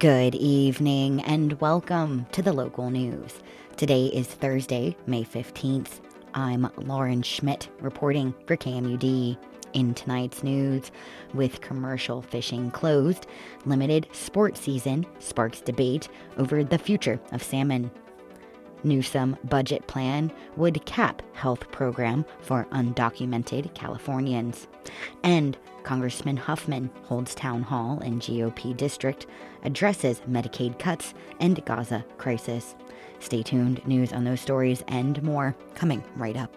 Good evening and welcome to the local news. Today is Thursday, May 15th. I'm Lauren Schmidt reporting for KMUD. In tonight's news, with commercial fishing closed, limited sport season sparks debate over the future of salmon. Newsom budget plan would cap health program for undocumented Californians. And Congressman Huffman holds town hall in GOP district, addresses Medicaid cuts and Gaza crisis. Stay tuned. News on those stories and more coming right up.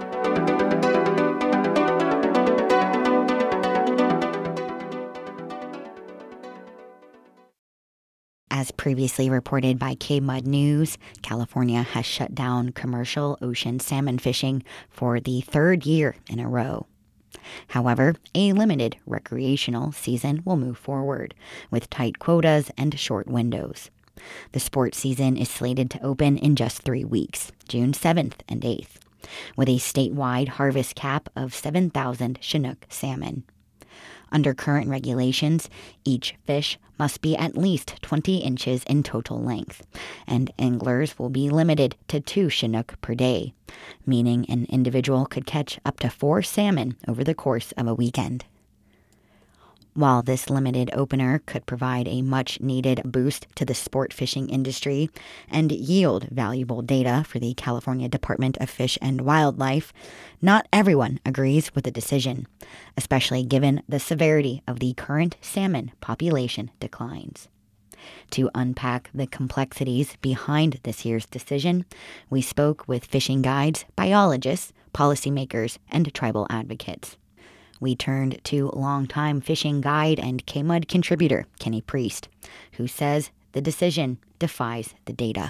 As previously reported by KMUD News, California has shut down commercial ocean salmon fishing for the third year in a row. However, a limited recreational season will move forward, with tight quotas and short windows. The sports season is slated to open in just 3 weeks, June 7th and 8th, with a statewide harvest cap of 7,000 Chinook salmon. Under current regulations, each fish must be at least 20 inches in total length, and anglers will be limited to 2 Chinook per day, meaning an individual could catch up to 4 salmon over the course of a weekend. While this limited opener could provide a much-needed boost to the sport fishing industry and yield valuable data for the California Department of Fish and Wildlife, not everyone agrees with the decision, especially given the severity of the current salmon population declines. To unpack the complexities behind this year's decision, we spoke with fishing guides, biologists, policymakers, and tribal advocates. We turned to longtime fishing guide and KMUD contributor Kenny Priest, who says the decision defies the data.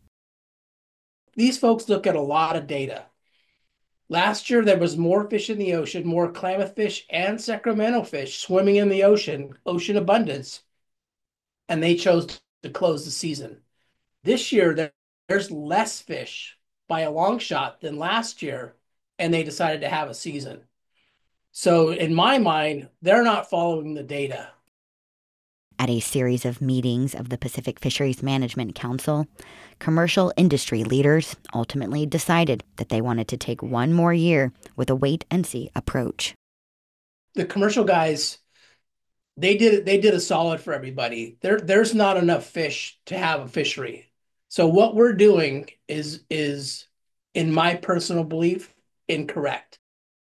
These folks look at a lot of data. Last year, there was more fish in the ocean, more Klamath fish and Sacramento fish swimming in the ocean abundance, and they chose to close the season. This year, there's less fish by a long shot than last year, and they decided to have a season. So in my mind, they're not following the data. At a series of meetings of the Pacific Fisheries Management Council, commercial industry leaders ultimately decided that they wanted to take one more year with a wait-and-see approach. The commercial guys, they did a solid for everybody. There's not enough fish to have a fishery. So what we're doing is, in my personal belief, incorrect.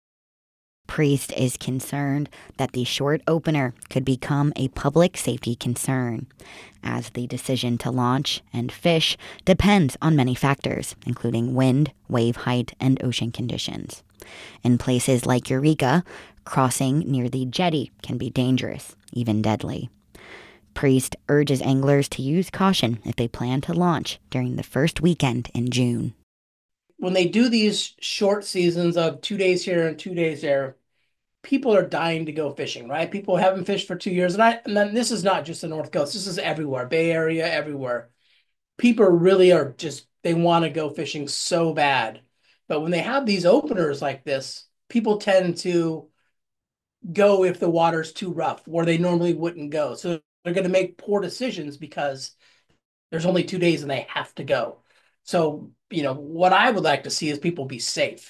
Priest is concerned that the short opener could become a public safety concern, as the decision to launch and fish depends on many factors, including wind, wave height, and ocean conditions. In places like Eureka, crossing near the jetty can be dangerous, even deadly. Priest urges anglers to use caution if they plan to launch during the first weekend in June. When they do these short seasons of 2 days here and 2 days there, people are dying to go fishing, right? People haven't fished for 2 years. And then this is not just the North Coast. This is everywhere, Bay Area, everywhere. People really are they want to go fishing so bad. But when they have these openers like this, people tend to go if the water's too rough, where they normally wouldn't go. So they're going to make poor decisions because there's only 2 days and they have to go. So, what I would like to see is people be safe.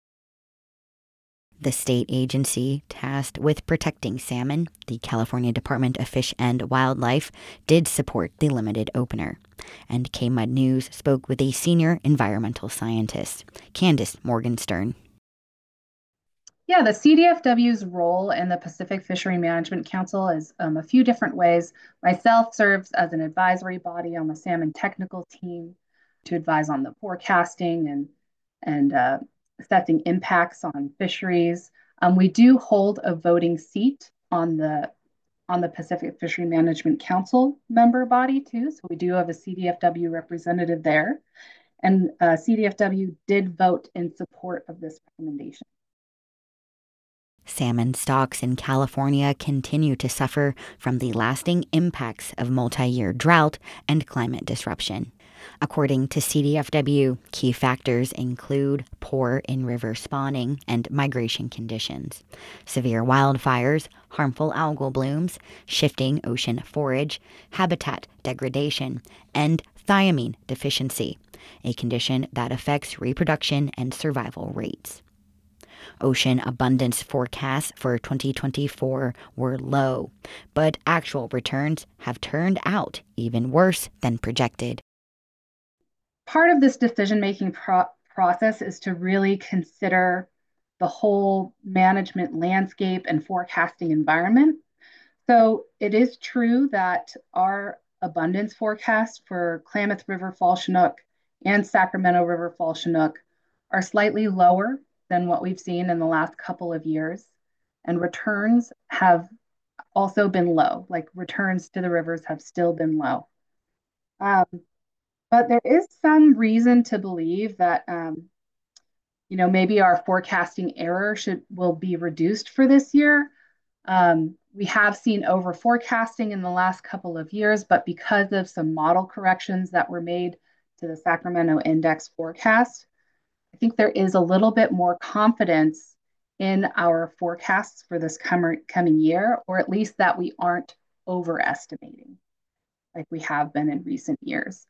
The state agency tasked with protecting salmon, the California Department of Fish and Wildlife, did support the limited opener. And KMUD News spoke with a senior environmental scientist, Candace Morgenstern. Yeah, the CDFW's role in the Pacific Fishery Management Council is a few different ways. Myself serves as an advisory body on the salmon technical team to advise on the forecasting and assessing impacts on fisheries. We do hold a voting seat on the Pacific Fishery Management Council member body too. So we do have a CDFW representative there. And CDFW did vote in support of this recommendation. Salmon stocks in California continue to suffer from the lasting impacts of multi-year drought and climate disruption. According to CDFW, key factors include poor in-river spawning and migration conditions, severe wildfires, harmful algal blooms, shifting ocean forage, habitat degradation, and thiamine deficiency, a condition that affects reproduction and survival rates. Ocean abundance forecasts for 2024 were low, but actual returns have turned out even worse than projected. Part of this decision-making process is to really consider the whole management landscape and forecasting environment. So it is true that our abundance forecast for Klamath River Fall Chinook and Sacramento River Fall Chinook are slightly lower than what we've seen in the last couple of years. And returns have also been low, like returns to the rivers have still been low. But there is some reason to believe that maybe our forecasting error will be reduced for this year. We have seen over forecasting in the last couple of years, but because of some model corrections that were made to the Sacramento Index forecast, I think there is a little bit more confidence in our forecasts for this coming year, or at least that we aren't overestimating like we have been in recent years.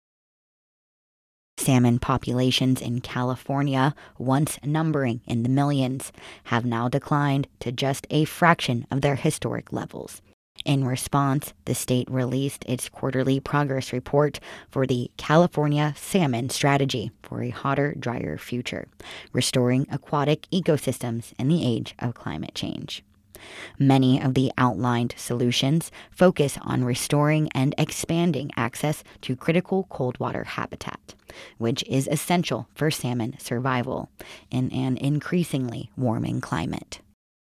Salmon populations in California, once numbering in the millions, have now declined to just a fraction of their historic levels. In response, the state released its quarterly progress report for the California Salmon Strategy for a Hotter, Drier Future, restoring aquatic ecosystems in the age of climate change. Many of the outlined solutions focus on restoring and expanding access to critical cold water habitat, which is essential for salmon survival in an increasingly warming climate.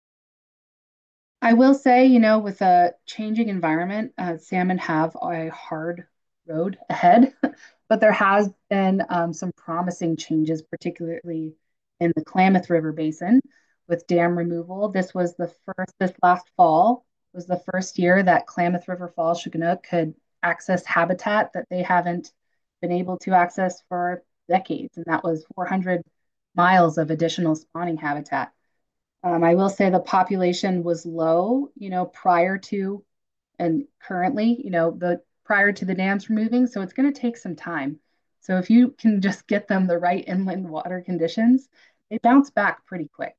I will say, with a changing environment, salmon have a hard road ahead, but there has been some promising changes, particularly in the Klamath River Basin with dam removal. This last fall was the first year that Klamath River Fall Chinook could access habitat that they haven't been able to access for decades, and that was 400 miles of additional spawning habitat. I will say the population was low, prior to and currently, prior to the dams removing. So it's going to take some time. So if you can just get them the right inland water conditions, they bounce back pretty quick.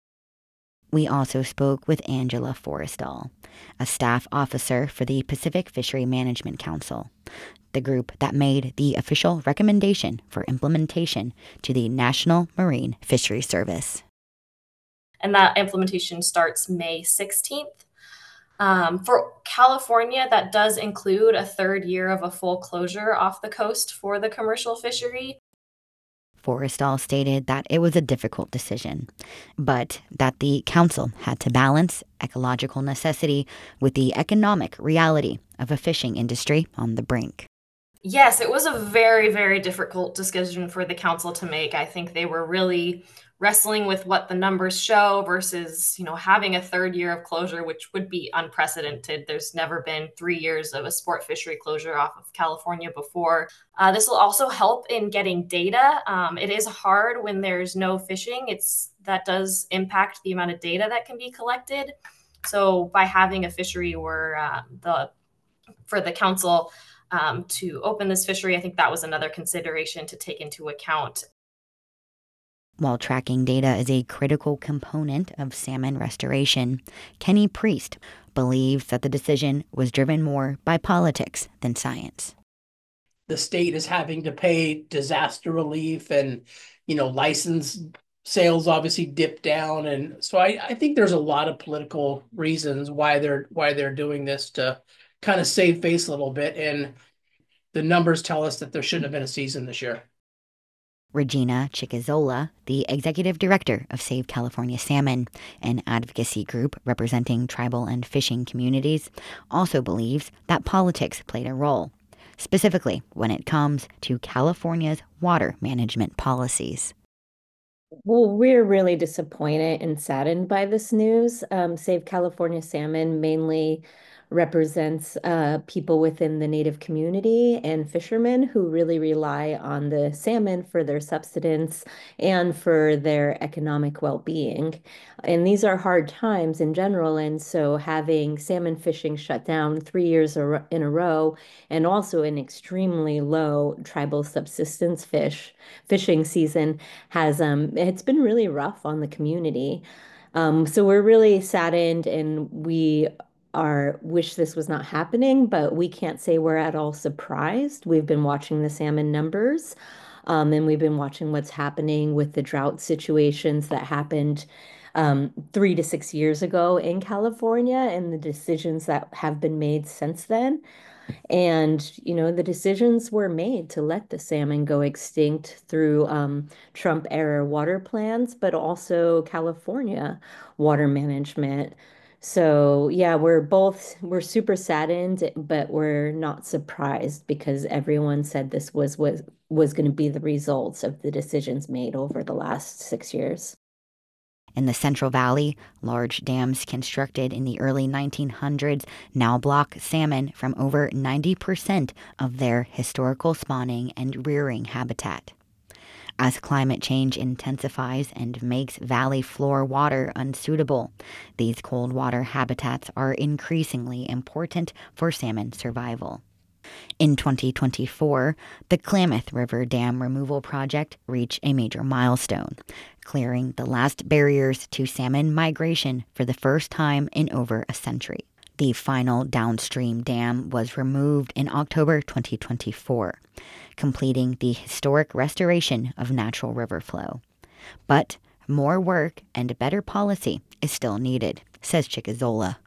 We also spoke with Angela Forrestal, a staff officer for the Pacific Fishery Management Council, the group that made the official recommendation for implementation to the National Marine Fisheries Service. And that implementation starts May 16th. For California, that does include a third year of a full closure off the coast for the commercial fishery. Forrestal stated that it was a difficult decision, but that the council had to balance ecological necessity with the economic reality of a fishing industry on the brink. Yes, it was a very, very difficult decision for the council to make. I think they were really wrestling with what the numbers show versus, having a third year of closure, which would be unprecedented. There's never been 3 years of a sport fishery closure off of California before. This will also help in getting data. It is hard when there's no fishing. That does impact the amount of data that can be collected. So by having a fishery for the council to open this fishery, I think that was another consideration to take into account. While tracking data is a critical component of salmon restoration, Kenny Priest believes that the decision was driven more by politics than science. The state is having to pay disaster relief and, license sales obviously dip down. And so I think there's a lot of political reasons why they're doing this to kind of save face a little bit. And the numbers tell us that there shouldn't have been a season this year. Regina Chicazola, the executive director of Save California Salmon, an advocacy group representing tribal and fishing communities, also believes that politics played a role, specifically when it comes to California's water management policies. Well, we're really disappointed and saddened by this news. Save California Salmon mainly represents people within the Native community and fishermen who really rely on the salmon for their subsistence and for their economic well-being. And these are hard times in general. And so having salmon fishing shut down 3 years in a row, and also an extremely low tribal subsistence fishing season has it's been really rough on the community. So we're really saddened, and we are wish this was not happening, but we can't say we're at all surprised. We've been watching the salmon numbers, and we've been watching what's happening with the drought situations that happened 3 to 6 years ago in California, and the decisions that have been made since then. And, the decisions were made to let the salmon go extinct through Trump era water plans, but also California water management. So, yeah, we're super saddened, but we're not surprised because everyone said this was going to be the results of the decisions made over the last 6 years. In the Central Valley, large dams constructed in the early 1900s now block salmon from over 90% of their historical spawning and rearing habitat. As climate change intensifies and makes valley floor water unsuitable, these cold water habitats are increasingly important for salmon survival. In 2024, the Klamath River Dam Removal Project reached a major milestone, clearing the last barriers to salmon migration for the first time in over a century. The final downstream dam was removed in October 2024, completing the historic restoration of natural river flow. But more work and better policy is still needed, says Chickaszola.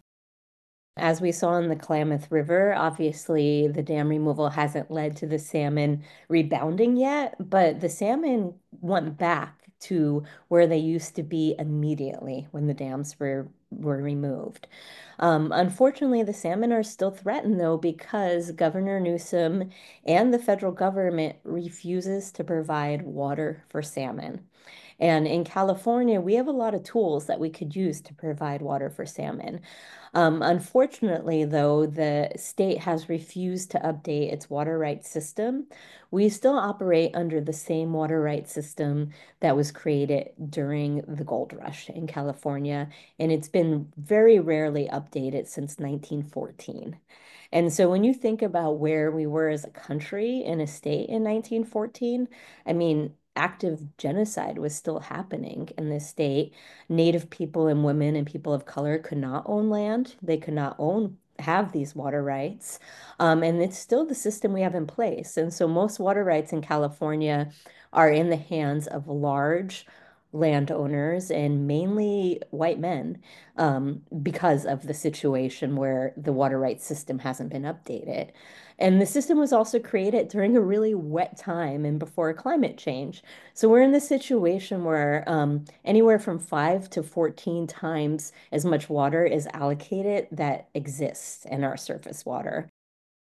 As we saw in the Klamath River, obviously the dam removal hasn't led to the salmon rebounding yet, but the salmon went back to where they used to be immediately when the dams were removed. Unfortunately, the salmon are still threatened though because Governor Newsom and the federal government refuses to provide water for salmon. And in California, we have a lot of tools that we could use to provide water for salmon. Unfortunately, though, the state has refused to update its water rights system. We still operate under the same water rights system that was created during the gold rush in California, and it's been very rarely updated since 1914. And so when you think about where we were as a country in a state in 1914, I mean, active genocide was still happening in this state. Native people and women and people of color could not own land. They could not have these water rights. And it's still the system we have in place. And so most water rights in California are in the hands of large landowners and mainly white men, because of the situation where the water rights system hasn't been updated. And the system was also created during a really wet time and before climate change. So we're in this situation where anywhere from 5 to 14 times as much water is allocated that exists in our surface water.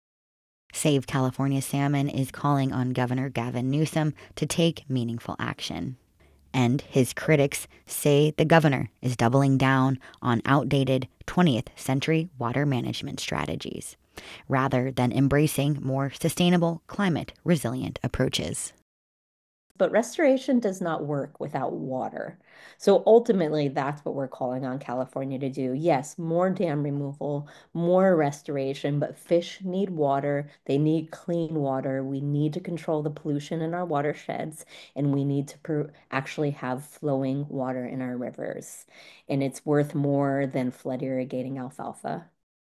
Save California Salmon is calling on Governor Gavin Newsom to take meaningful action. And his critics say the governor is doubling down on outdated 20th century water management strategies, rather than embracing more sustainable, climate-resilient approaches. But restoration does not work without water. So ultimately, that's what we're calling on California to do. Yes, more dam removal, more restoration, but fish need water. They need clean water. We need to control the pollution in our watersheds, and we need to actually have flowing water in our rivers. And it's worth more than flood irrigating alfalfa.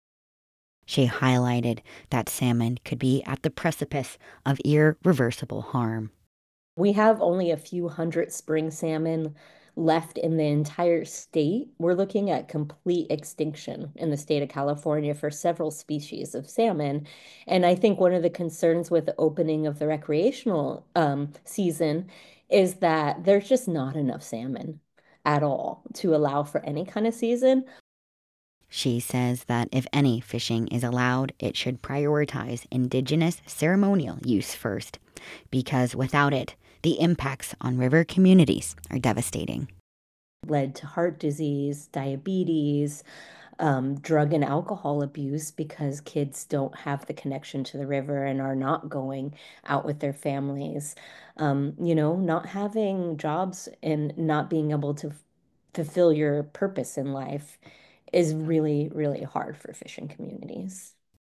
She highlighted that salmon could be at the precipice of irreversible harm. We have only a few hundred spring salmon left in the entire state. We're looking at complete extinction in the state of California for several species of salmon. And I think one of the concerns with the opening of the recreational season is that there's just not enough salmon at all to allow for any kind of season. She says that if any fishing is allowed, it should prioritize indigenous ceremonial use first, because without it, the impacts on river communities are devastating. Led to heart disease, diabetes, drug and alcohol abuse because kids don't have the connection to the river and are not going out with their families. Not having jobs and not being able to fulfill your purpose in life is really, really hard for fishing communities.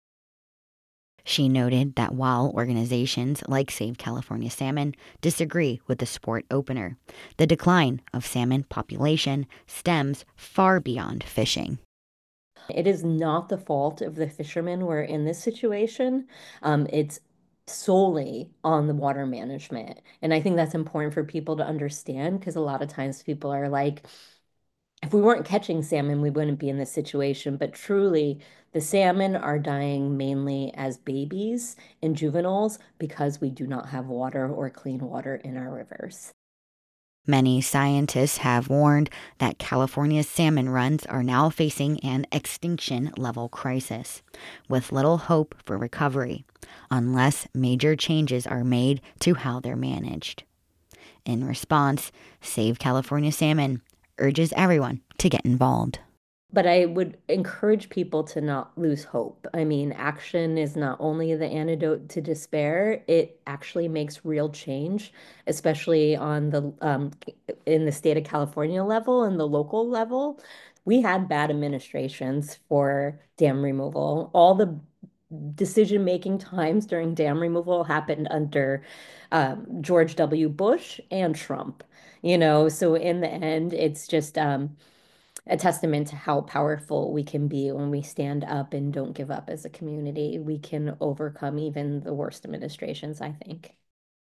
She noted that while organizations like Save California Salmon disagree with the sport opener, the decline of salmon population stems far beyond fishing. It is not the fault of the fishermen who are in this situation. It's solely on the water management. And I think that's important for people to understand because a lot of times people are like, if we weren't catching salmon, we wouldn't be in this situation. But truly, the salmon are dying mainly as babies and juveniles because we do not have water or clean water in our rivers. Many scientists have warned that California's salmon runs are now facing an extinction-level crisis, with little hope for recovery, unless major changes are made to how they're managed. In response, Save California Salmon urges everyone to get involved. But I would encourage people to not lose hope. I mean, action is not only the antidote to despair, it actually makes real change, especially on in the state of California level and the local level. We had bad administrations for dam removal. All the decision-making times during dam removal happened under George W. Bush and Trump. So in the end, it's just a testament to how powerful we can be when we stand up and don't give up as a community. We can overcome even the worst administrations, I think.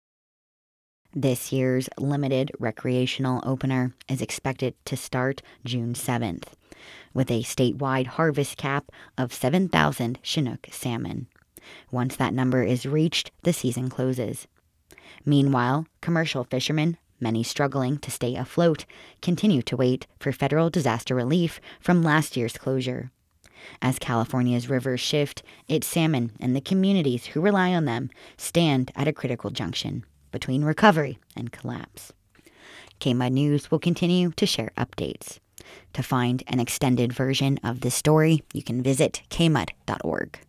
This year's limited recreational opener is expected to start June 7th, with a statewide harvest cap of 7,000 Chinook salmon. Once that number is reached, the season closes. Meanwhile, commercial fishermen, many struggling to stay afloat, continue to wait for federal disaster relief from last year's closure. As California's rivers shift, its salmon and the communities who rely on them stand at a critical junction between recovery and collapse. KMUD News will continue to share updates. To find an extended version of this story, you can visit kmud.org.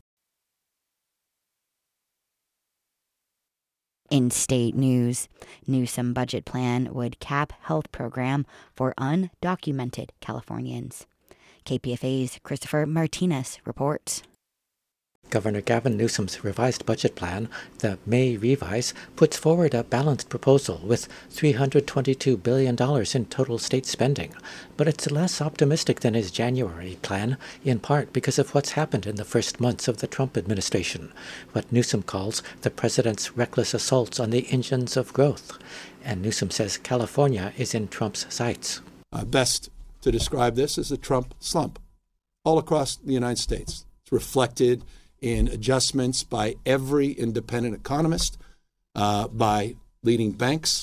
In state news, Newsom budget plan would cap health program for undocumented Californians. KPFA's Christopher Martinez reports. Governor Gavin Newsom's revised budget plan, the May revise, puts forward a balanced proposal with $322 billion in total state spending, but it's less optimistic than his January plan, in part because of what's happened in the first months of the Trump administration, what Newsom calls the president's reckless assaults on the engines of growth. And Newsom says California is in Trump's sights. Best to describe this as a Trump slump all across the United States. It's reflected in adjustments by every independent economist, by leading banks,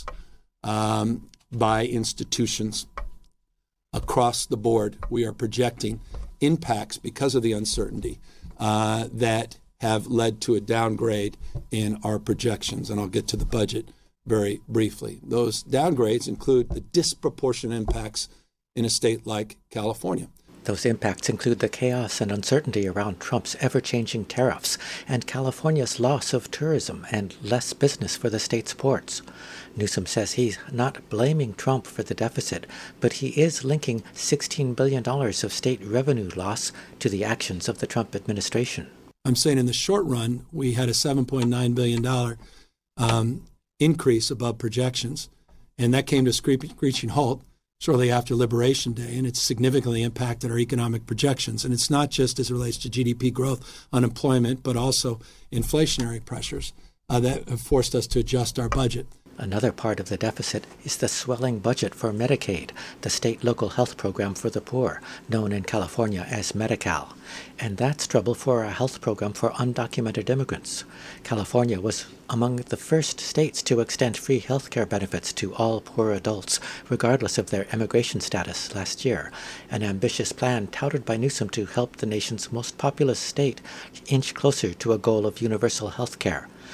by institutions across the board. We are projecting impacts because of the uncertainty that have led to a downgrade in our projections. And I'll get to the budget very briefly. Those downgrades include the disproportionate impacts in a state like California. Those impacts include the chaos and uncertainty around Trump's ever-changing tariffs and California's loss of tourism and less business for the state's ports. Newsom says he's not blaming Trump for the deficit, but he is linking $16 billion of state revenue loss to the actions of the Trump administration. I'm saying in the short run, we had a $7.9 billion increase above projections, and that came to a screeching halt shortly after Liberation Day, and it's significantly impacted our economic projections. And it's not just as it relates to GDP growth, unemployment, but also inflationary pressures that have forced us to adjust our budget. Another part of the deficit is the swelling budget for Medicaid, the state local health program for the poor, known in California as Medi-Cal. And that's trouble for a health program for undocumented immigrants. California was among the first states to extend free health care benefits to all poor adults, regardless of their immigration status last year, an ambitious plan touted by Newsom to help the nation's most populous state inch closer to a goal of universal health care.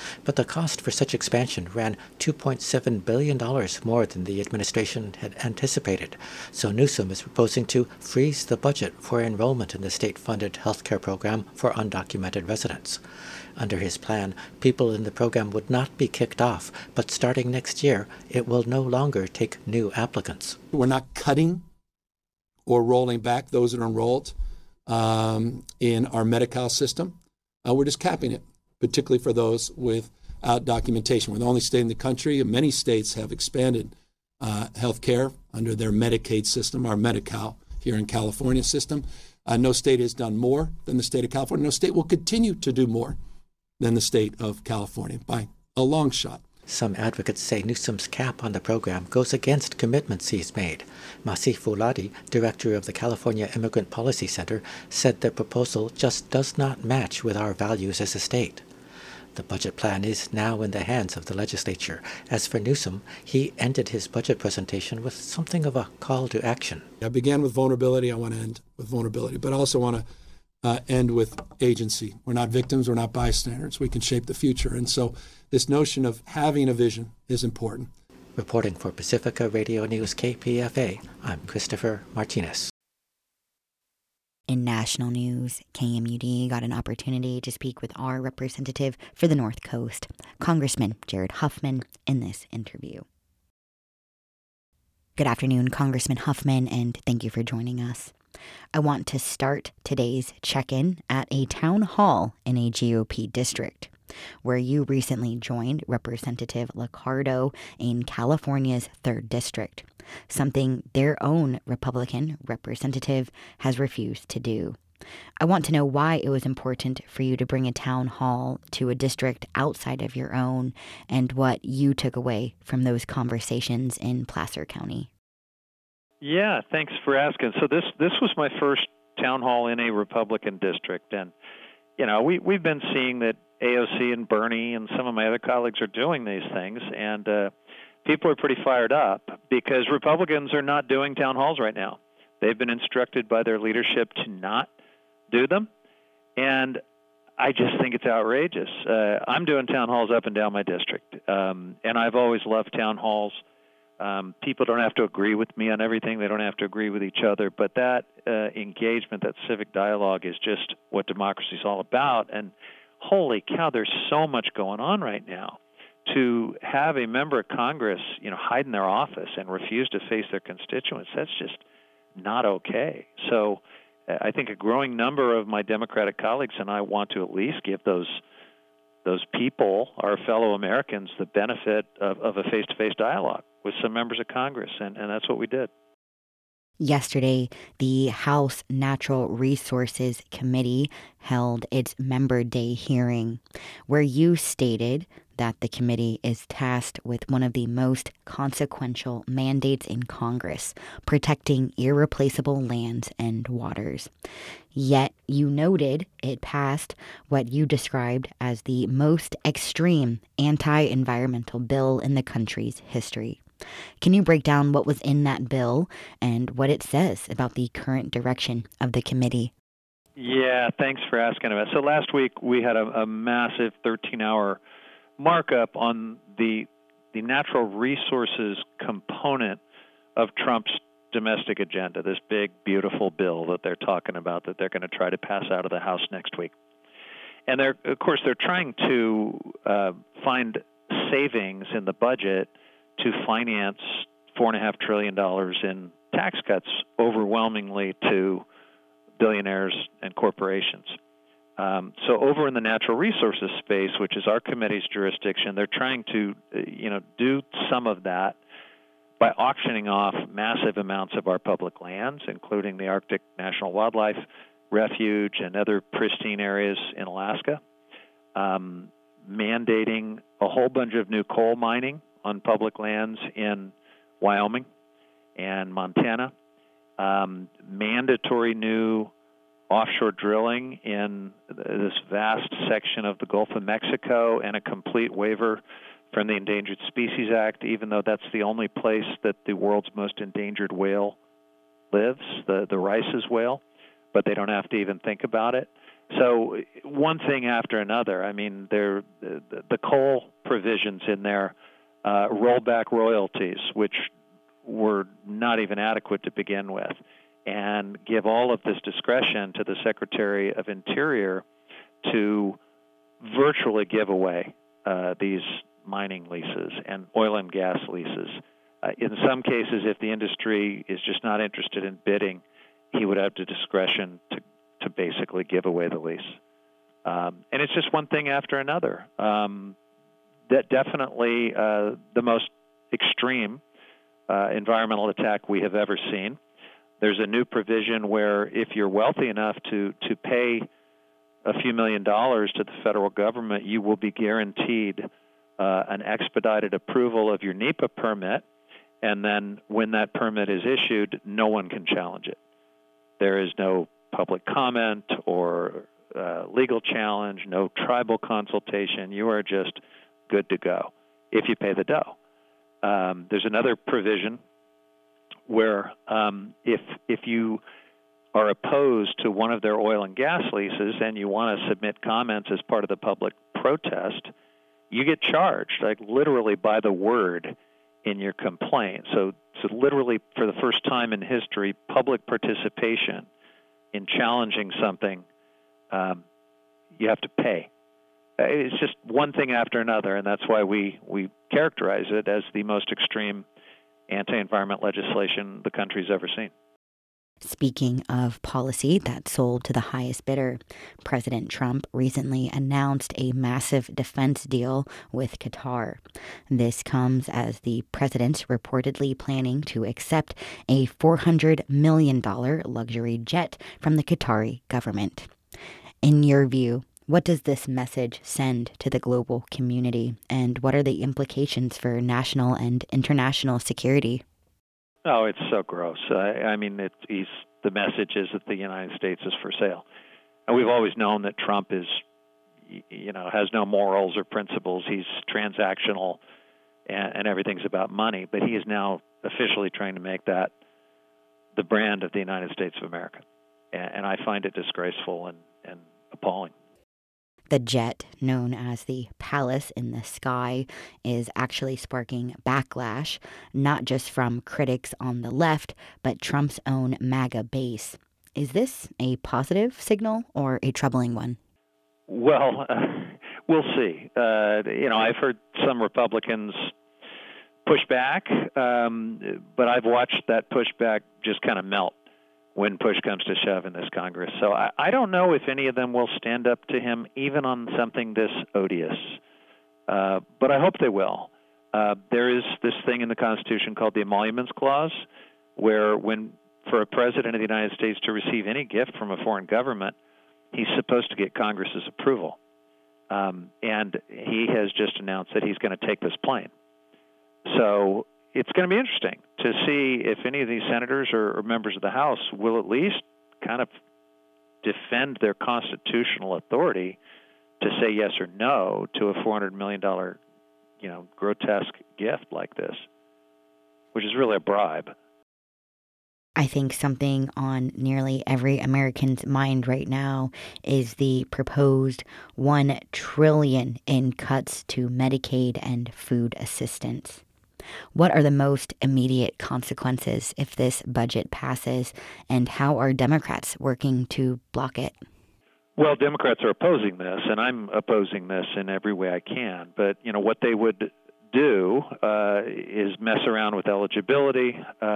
But the cost for such expansion ran $2.7 billion more than the administration had anticipated, so Newsom is proposing to freeze the budget for enrollment in the state-funded healthcare program for undocumented residents. Under his plan, people in the program would not be kicked off, but starting next year, it will no longer take new applicants. We're not cutting or rolling back those that are enrolled in our Medi-Cal system. We're just capping it, particularly for those without documentation. We're the only state in the country, and many states have expanded health care under their Medicaid system, our Medi-Cal here in California system. No state has done more than the state of California. No state will continue to do more than the state of California by a long shot. Some advocates say Newsom's cap on the program goes against commitments he's made. Masih Fouladi, director of the California Immigrant Policy Center, said the proposal just does not match with our values as a state. The budget plan is now in the hands of the legislature. As for Newsom, he ended his budget presentation with something of a call to action. I began with vulnerability. I want to end with vulnerability, but I also want to end with agency. We're not victims. We're not bystanders. We can shape the future. And so this notion of having a vision is important. Reporting for Pacifica Radio News KPFA, I'm Christopher Martinez. In national news, KMUD got an opportunity to speak with our representative for the North Coast, Congressman Jared Huffman, in this interview. Good afternoon, Congressman Huffman, and thank you for joining us. I want to start today's check-in at a town hall in a GOP district, where you recently joined Representative Liccardo in California's 3rd District, something their own Republican representative has refused to do. I want to know why it was important for you to bring a town hall to a district outside of your own and what you took away from those conversations in Placer County. Yeah, thanks for asking. So this was my first town hall in a Republican district, and we've been seeing that AOC and Bernie and some of my other colleagues are doing these things, and people are pretty fired up because Republicans are not doing town halls right now. They've been instructed by their leadership to not do them, and I just think it's outrageous. I'm doing town halls up and down my district, and I've always loved town halls. People don't have to agree with me on everything. They don't have to agree with each other. But that engagement, that civic dialogue is just what democracy is all about. And holy cow, there's so much going on right now. To have a member of Congress, hide in their office and refuse to face their constituents, that's just not okay. So I think a growing number of my Democratic colleagues and I want to at least give those people, our fellow Americans, the benefit of a face-to-face dialogue with some members of Congress, and that's what we did. Yesterday, the House Natural Resources Committee held its Member Day hearing, where you stated that the committee is tasked with one of the most consequential mandates in Congress, protecting irreplaceable lands and waters. Yet you noted it passed what you described as the most extreme anti-environmental bill in the country's history. Can you break down what was in that bill and what it says about the current direction of the committee? Yeah, thanks for asking about it. So last week we had a massive 13-hour markup on the natural resources component of Trump's domestic agenda, this big, beautiful bill that they're talking about that they're going to try to pass out of the House next week. And they're trying to find savings in the budget to finance $4.5 trillion in tax cuts, overwhelmingly to billionaires and corporations. So over in the natural resources space, which is our committee's jurisdiction, they're trying to, do some of that by auctioning off massive amounts of our public lands, including the Arctic National Wildlife Refuge and other pristine areas in Alaska, mandating a whole bunch of new coal mining on public lands in Wyoming and Montana, mandatory new offshore drilling in this vast section of the Gulf of Mexico, and a complete waiver from the Endangered Species Act, even though that's the only place that the world's most endangered whale lives, the Rice's whale, but they don't have to even think about it. So one thing after another. I mean, the coal provisions in there roll back royalties, which were not even adequate to begin with, and give all of this discretion to the Secretary of Interior to virtually give away these mining leases and oil and gas leases. In some cases, if the industry is just not interested in bidding, he would have the discretion to basically give away the lease. And it's just one thing after another. That definitely the most extreme environmental attack we have ever seen. There's a new provision where if you're wealthy enough to pay a few $1 million to the federal government, you will be guaranteed an expedited approval of your NEPA permit, and then when that permit is issued, no one can challenge it. There is no public comment or legal challenge, no tribal consultation. You are just good to go if you pay the dough. There's another provision where if you are opposed to one of their oil and gas leases and you want to submit comments as part of the public protest, you get charged, like literally by the word in your complaint. So literally for the first time in history, public participation in challenging something, you have to pay. It's just one thing after another, and that's why we characterize it as the most extreme anti-environment legislation the country's ever seen. Speaking of policy that sold to the highest bidder, President Trump recently announced a massive defense deal with Qatar. This comes as the president's reportedly planning to accept a $400 million luxury jet from the Qatari government. In your view, what does this message send to the global community, and what are the implications for national and international security? Oh, it's so gross. I mean, the message is that the United States is for sale. And we've always known that Trump is, has no morals or principles. He's transactional and everything's about money. But he is now officially trying to make that the brand of the United States of America. And I find it disgraceful and appalling. The jet, known as the Palace in the Sky, is actually sparking backlash, not just from critics on the left, but Trump's own MAGA base. Is this a positive signal or a troubling one? Well, we'll see. I've heard some Republicans push back, but I've watched that pushback just kind of melt when push comes to shove in this Congress. So I don't know if any of them will stand up to him, even on something this odious. But I hope they will. There is this thing in the Constitution called the Emoluments Clause, where for a president of the United States to receive any gift from a foreign government, he's supposed to get Congress's approval. And he has just announced that he's going to take this plane. So it's going to be interesting to see if any of these senators or members of the House will at least kind of defend their constitutional authority to say yes or no to a $400 million, grotesque gift like this, which is really a bribe. I think something on nearly every American's mind right now is the proposed $1 trillion in cuts to Medicaid and food assistance. What are the most immediate consequences if this budget passes, and how are Democrats working to block it? Well, Democrats are opposing this, and I'm opposing this in every way I can. But, what they would do is mess around with eligibility,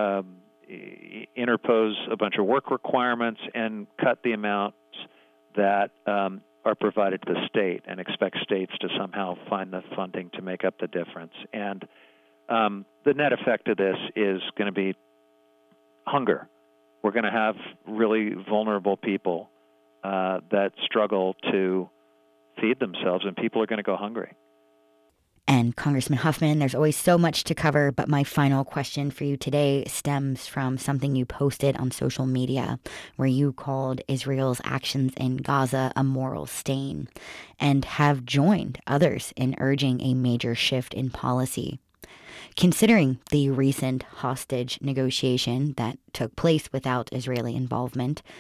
interpose a bunch of work requirements, and cut the amounts that are provided to the state and expect states to somehow find the funding to make up the difference. And the net effect of this is going to be hunger. We're going to have really vulnerable people that struggle to feed themselves, and people are going to go hungry. And Congressman Huffman, there's always so much to cover, but my final question for you today stems from something you posted on social media, where you called Israel's actions in Gaza a moral stain, and have joined others in urging a major shift in policy. Considering the recent hostage negotiation that took place without Israeli involvement,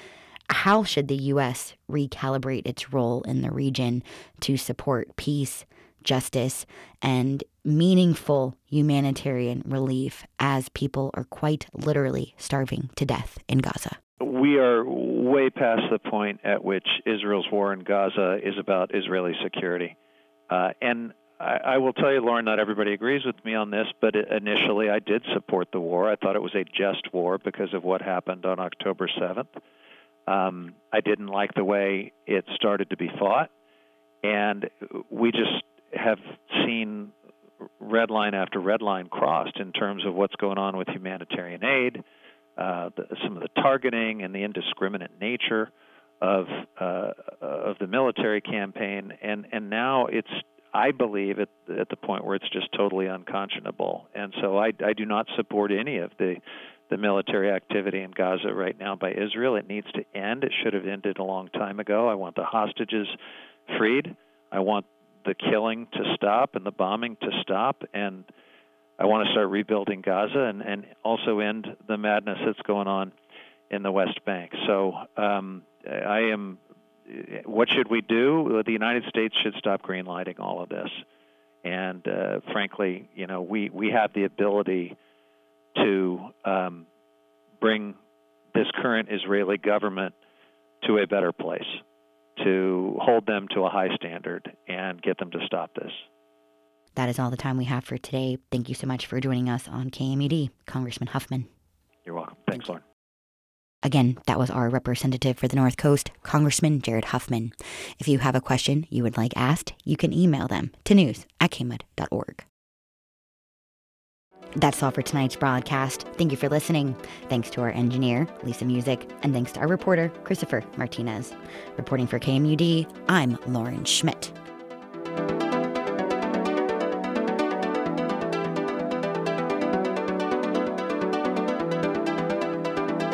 How should the U.S. recalibrate its role in the region to support peace, justice, and meaningful humanitarian relief as people are quite literally starving to death in Gaza? We are way past the point at which Israel's war in Gaza is about Israeli security. And I will tell you, Lauren, not everybody agrees with me on this, but initially I did support the war. I thought it was a just war because of what happened on October 7th. I didn't like the way it started to be fought, and we just have seen red line after red line crossed in terms of what's going on with humanitarian aid, some of the targeting and the indiscriminate nature of the military campaign, and now it's, I believe, at the point where it's just totally unconscionable. And so I do not support any of the military activity in Gaza right now by Israel. It needs to end. It should have ended a long time ago. I want the hostages freed. I want the killing to stop and the bombing to stop. And I want to start rebuilding Gaza and also end the madness that's going on in the West Bank. So what should we do? The United States should stop greenlighting all of this. And frankly, we have the ability to bring this current Israeli government to a better place, to hold them to a high standard and get them to stop this. That is all the time we have for today. Thank you so much for joining us on KMUD, Congressman Huffman. You're welcome. Thanks, Lauren. Again, that was our representative for the North Coast, Congressman Jared Huffman. If you have a question you would like asked, you can email them to news@kmud.org. That's all for tonight's broadcast. Thank you for listening. Thanks to our engineer, Lisa Music, and thanks to our reporter, Christopher Martinez. Reporting for KMUD, I'm Lauren Schmidt.